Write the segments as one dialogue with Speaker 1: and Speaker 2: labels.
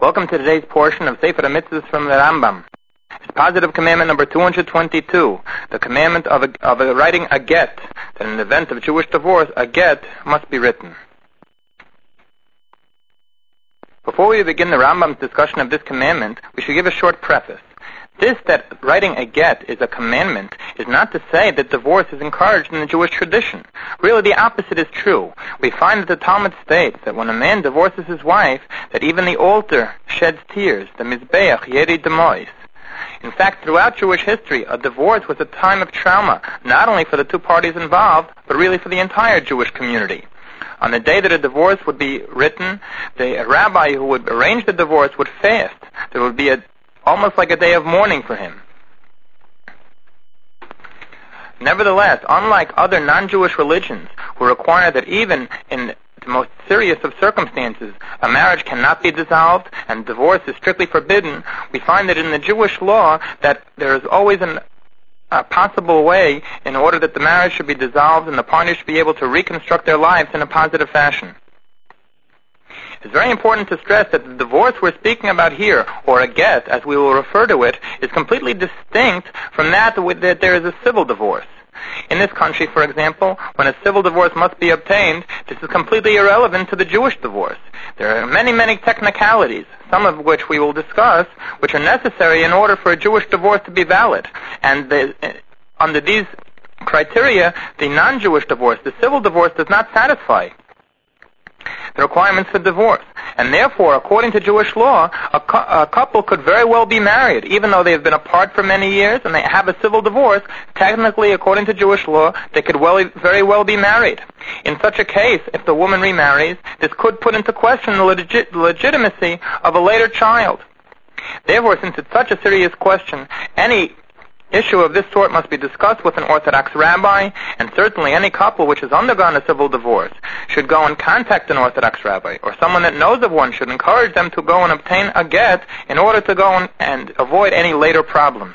Speaker 1: Welcome to today's portion of Sefer HaMitzvahs from the Rambam. It's positive commandment number 222, the commandment of writing a get, that in the event of Jewish divorce, a get must be written. Before we begin the Rambam's discussion of this commandment, we should give a short preface. This, that writing a get is a commandment, is not to say that divorce is encouraged in the Jewish tradition. Really, the opposite is true. We find that the Talmud states that when a man divorces his wife, that even the altar sheds tears, the Mizbeach yeri demois. In fact, throughout Jewish history, a divorce was a time of trauma, not only for the two parties involved, but really for the entire Jewish community. On the day that a divorce would be written, the rabbi who would arrange the divorce would fast. There would be almost like a day of mourning for him. Nevertheless, unlike other non-Jewish religions, who require that even in the most serious of circumstances, a marriage cannot be dissolved and divorce is strictly forbidden, we find that in the Jewish law that there is always a possible way in order that the marriage should be dissolved and the parties should be able to reconstruct their lives in a positive fashion. It's very important to stress that the divorce we're speaking about here, or a get, as we will refer to it, is completely distinct from that there is a civil divorce. In this country, for example, when a civil divorce must be obtained, this is completely irrelevant to the Jewish divorce. There are many, many technicalities, some of which we will discuss, which are necessary in order for a Jewish divorce to be valid. And under these criteria, the non-Jewish divorce, the civil divorce, does not satisfy the requirements for divorce. And therefore, according to Jewish law, a couple could very well be married, even though they have been apart for many years and they have a civil divorce. Technically, according to Jewish law, they could very well be married. In such a case, if the woman remarries, this could put into question the legitimacy of a later child. Therefore, since it's such a serious question, any issue of this sort must be discussed with an Orthodox rabbi, and certainly any couple which has undergone a civil divorce should go and contact an Orthodox rabbi, or someone that knows of one should encourage them to go and obtain a get in order to go and avoid any later problems.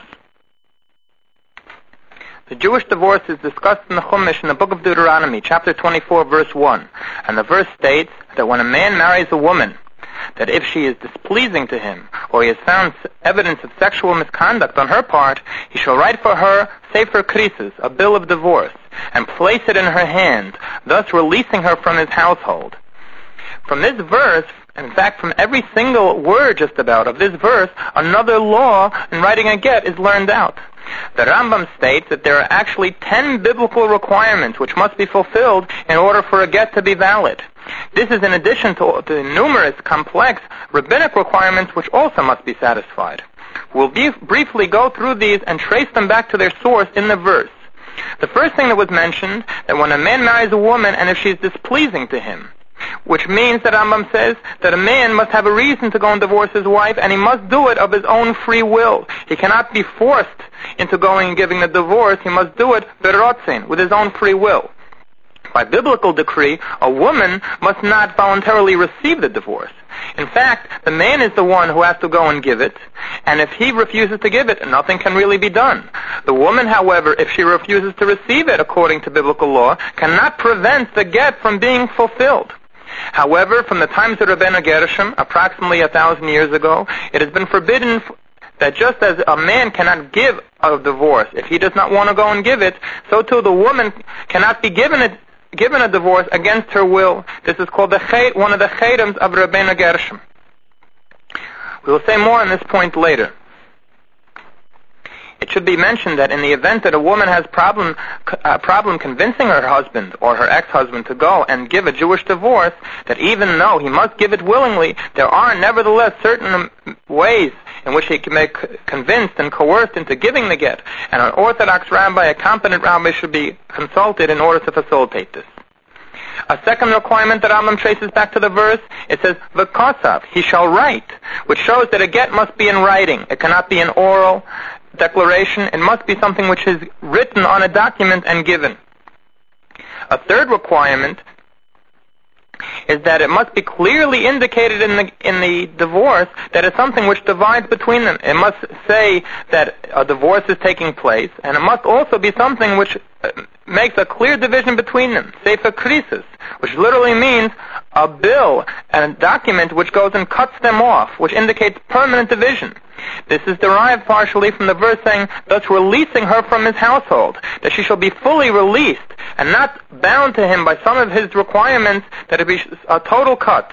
Speaker 1: The Jewish divorce is discussed in the Chumash in the book of Deuteronomy, chapter 24, verse 1, and the verse states that when a man marries a woman, that if she is displeasing to him, or he has found evidence of sexual misconduct on her part, he shall write for her sefer krisis, a bill of divorce, and place it in her hand, thus releasing her from his household. From this verse, in fact, from every single word just about of this verse, another law in writing a get is learned out. The Rambam states that there are actually 10 biblical requirements which must be fulfilled in order for a get to be valid. This is in addition to the numerous complex rabbinic requirements which also must be satisfied. We'll briefly go through these and trace them back to their source in the verse. The first thing that was mentioned, that when a man marries a woman and if she is displeasing to him, which means that Rambam says that a man must have a reason to go and divorce his wife, and he must do it of his own free will. He cannot be forced into going and giving the divorce. He must do it berotzen, with his own free will. By biblical decree, a woman must not voluntarily receive the divorce. In fact, the man is the one who has to go and give it, and if he refuses to give it, nothing can really be done. The woman, however, if she refuses to receive it according to biblical law, cannot prevent the get from being fulfilled. However, from the times of Rabbeinu Gershom, approximately 1,000 years ago, it has been forbidden that just as a man cannot give a divorce if he does not want to go and give it, so too the woman cannot be given a divorce against her will. This is called one of the chedems of Rabbeinu Gershom. We will say more on this point later. It should be mentioned that in the event that a woman has a problem convincing her husband or her ex-husband to go and give a Jewish divorce, that even though he must give it willingly, there are nevertheless certain ways in which he can be convinced and coerced into giving the get, and an Orthodox rabbi, a competent rabbi, should be consulted in order to facilitate this. A second requirement that Rambam traces back to the verse, it says, v'kosav, he shall write, which shows that a get must be in writing. It cannot be an oral declaration. It must be something which is written on a document and given. A third requirement is that it must be clearly indicated in the divorce that it's something which divides between them. It must say that a divorce is taking place, and it must also be something which makes a clear division between them. Sefer Krisis, which literally means a bill and a document which goes and cuts them off, which indicates permanent division. This is derived partially from the verse saying, thus releasing her from his household, that she shall be fully released and not bound to him by some of his requirements, that it be a total cut.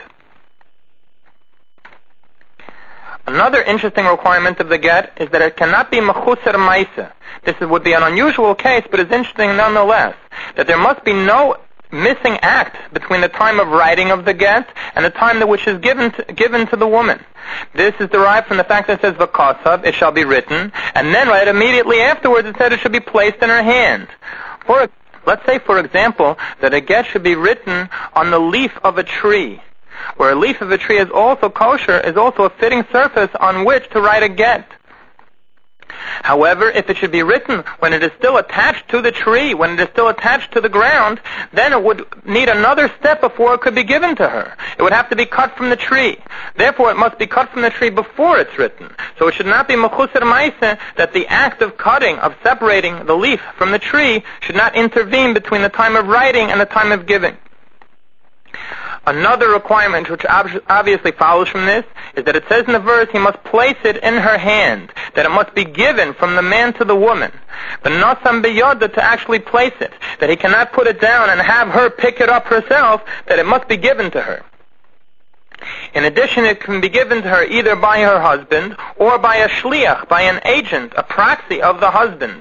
Speaker 1: Another interesting requirement of the get is that it cannot be mechuser maisa. This would be an unusual case, but it's interesting nonetheless, that there must be no missing act between the time of writing of the get and the time that which is given to the woman. This is derived from the fact that it says v'kasav, it shall be written, and then right immediately afterwards it said it should be placed in her hand. Let's say, for example, that a get should be written on the leaf of a tree, where a leaf of a tree is also kosher, is also a fitting surface on which to write a get. However, if it should be written when it is still attached to the tree, when it is still attached to the ground, then it would need another step before it could be given to her. It would have to be cut from the tree. Therefore, it must be cut from the tree before it's written. So it should not be mechuser maisa, that the act of cutting, of separating the leaf from the tree, should not intervene between the time of writing and the time of giving. Another requirement which obviously follows from this is that it says in the verse, he must place it in her hand, that it must be given from the man to the woman, but not some biyoda to actually place it, that he cannot put it down and have her pick it up herself, that it must be given to her. In addition, it can be given to her either by her husband or by a shliach, by an agent, a proxy of the husband.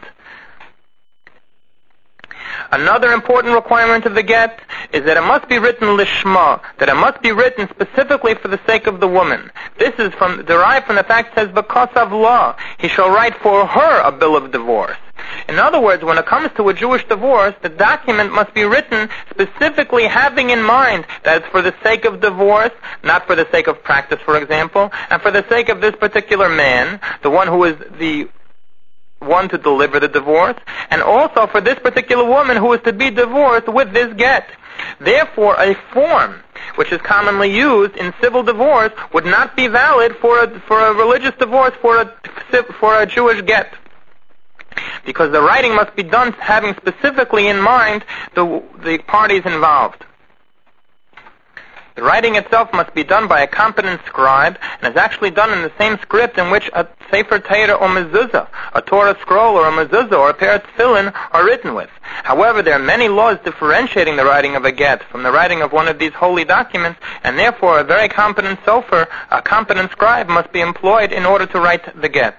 Speaker 1: Another important requirement of the get is that it must be written lishma, that it must be written specifically for the sake of the woman. This is derived from the fact that it says, because of law, he shall write for her a bill of divorce. In other words, when it comes to a Jewish divorce, the document must be written specifically having in mind that it's for the sake of divorce, not for the sake of practice, for example, and for the sake of this particular man, the one who is the one to deliver the divorce, and also for this particular woman who is to be divorced with this get. Therefore, a form which is commonly used in civil divorce would not be valid for a religious divorce, for a Jewish get, because the writing must be done having specifically in mind the parties involved. The writing itself must be done by a competent scribe, and is actually done in the same script in which a Sefer Torah or mezuzah, a Torah scroll or a mezuzah or a pair of tefillin are written with. However, there are many laws differentiating the writing of a get from the writing of one of these holy documents, and therefore a very competent sofer, a competent scribe, must be employed in order to write the get.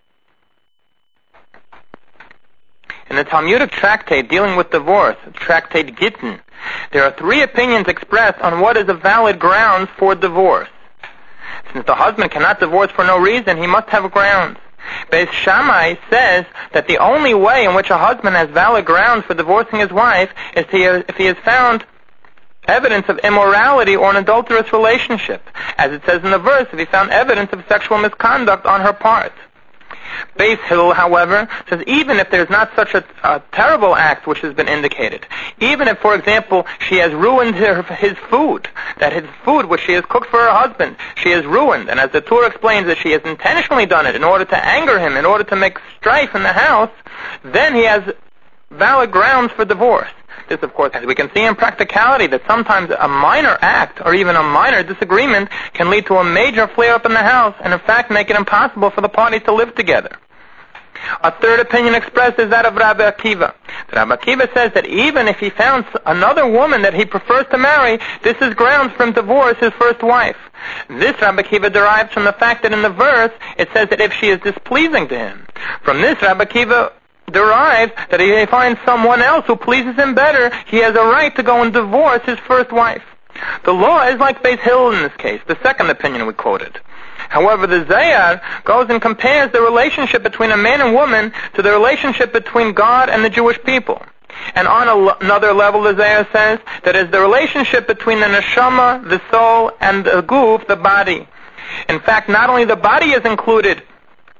Speaker 1: In the Talmudic tractate dealing with divorce, Tractate Gittin, there are 3 opinions expressed on what is a valid grounds for divorce. Since the husband cannot divorce for no reason, he must have grounds. Beis Shammai says that the only way in which a husband has valid grounds for divorcing his wife is if he has found evidence of immorality or an adulterous relationship. As it says in the verse, if he found evidence of sexual misconduct on her part. Beis Hillel, however, says even if there's not such a terrible act which has been indicated, even if, for example, she has ruined his food, that his food which she has cooked for her husband, she has ruined, and as the Torah explains that she has intentionally done it in order to anger him, in order to make strife in the house, then he has valid grounds for divorce. This, of course, as we can see in practicality, that sometimes a minor act or even a minor disagreement can lead to a major flare-up in the house and, in fact, make it impossible for the parties to live together. A third opinion expressed is that of Rabbi Akiva. Rabbi Akiva says that even if he found another woman that he prefers to marry, this is grounds for him to divorce his first wife. This Rabbi Akiva derives from the fact that in the verse it says that if she is displeasing to him. From this, Rabbi Akiva derives that if he finds someone else who pleases him better, he has a right to go and divorce his first wife. The law is like Beis Hillel in this case, the second opinion we quoted. However, the Zohar goes and compares the relationship between a man and woman to the relationship between God and the Jewish people. And on another level, the Zohar says that is the relationship between the neshama, the soul, and the guf, the body. In fact, not only the body is included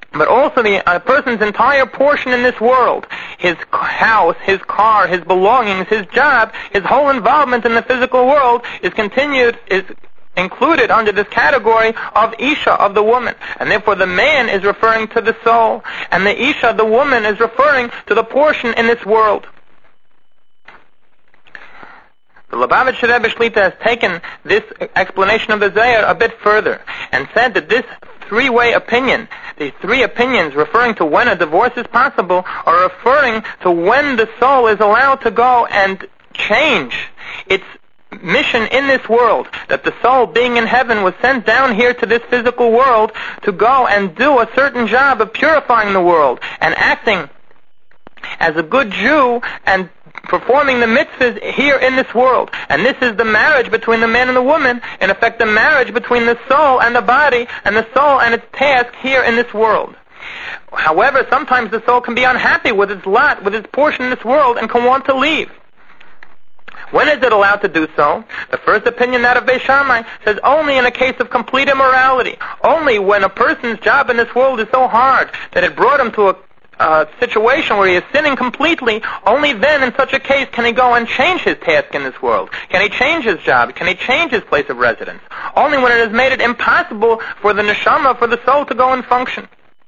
Speaker 1: but also a person's entire portion in this world, his house, his car, his belongings, his job, his whole involvement in the physical world is included under this category of Isha, of the woman. And therefore the man is referring to the soul, and the Isha, the woman, is referring to the portion in this world. The Lubavitcher Rebbe Shlita has taken this explanation of the Zohar a bit further and said that this three-way opinion, these three opinions referring to when a divorce is possible, are referring to when the soul is allowed to go and change its mission in this world, that the soul, being in heaven, was sent down here to this physical world to go and do a certain job of purifying the world and acting as a good Jew and performing the mitzvahs here in this world. And this is the marriage between the man and the woman, in effect the marriage between the soul and the body, and the soul and its task here in this world. However, sometimes the soul can be unhappy with its lot, with its portion in this world, and can want to leave. When is it allowed to do so? The first opinion, that of Beis Shammai, says only in a case of complete immorality. Only when a person's job in this world is so hard that it brought him to a situation where he is sinning completely, only then in such a case can he go and change his task in this world. Can he change his job? Can he change his place of residence? Only when it has made it impossible for the neshama, for the soul, to go and function.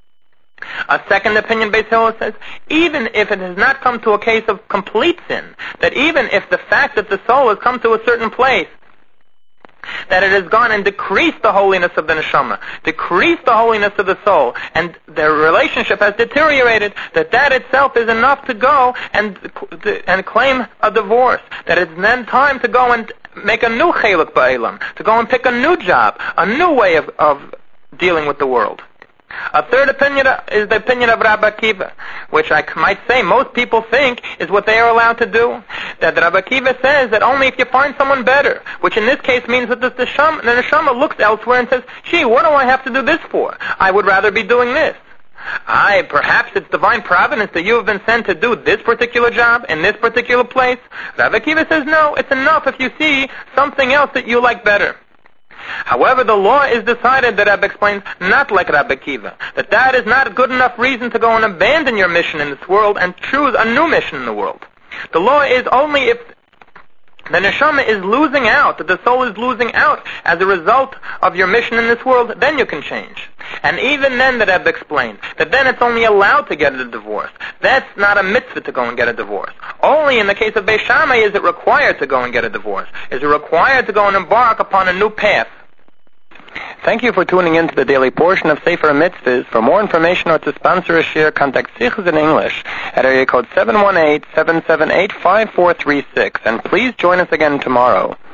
Speaker 1: A second opinion, Beis Hillel says, even if it has not come to a case of complete sin, that even if the fact that the soul has come to a certain place, that it has gone and decreased the holiness of the neshama, decreased the holiness of the soul, and their relationship has deteriorated, that itself is enough to go and claim a divorce, that it's then time to go and make a new cheluk ba'elam, to go and pick a new job, a new way of dealing with the world. A third opinion is the opinion of Rabbi Akiva, which I might say most people think is what they are allowed to do. That Rabbi Akiva says that only if you find someone better, which in this case means that the neshama looks elsewhere and says, gee, what do I have to do this for? I would rather be doing this. Perhaps it's divine providence that you have been sent to do this particular job in this particular place. Rabbi Akiva says, no, it's enough if you see something else that you like better. However, the law is decided, the Rebbe explains, not like Rabbi Akiva, that is not a good enough reason to go and abandon your mission in this world and choose a new mission in the world. The law is only if the neshama is losing out, that the soul is losing out as a result of your mission in this world, then you can change. And even then, the Rebbe explained, that then it's only allowed to get a divorce. That's not a mitzvah to go and get a divorce. Only in the case of Beis Shammai is it required to go and get a divorce. Is it required to go and embark upon a new path. Thank you for tuning in to the daily portion of Sefer Mitzvahs. For more information or to sponsor a share, contact Sichos in English at area code 718-778-5436. And please join us again tomorrow.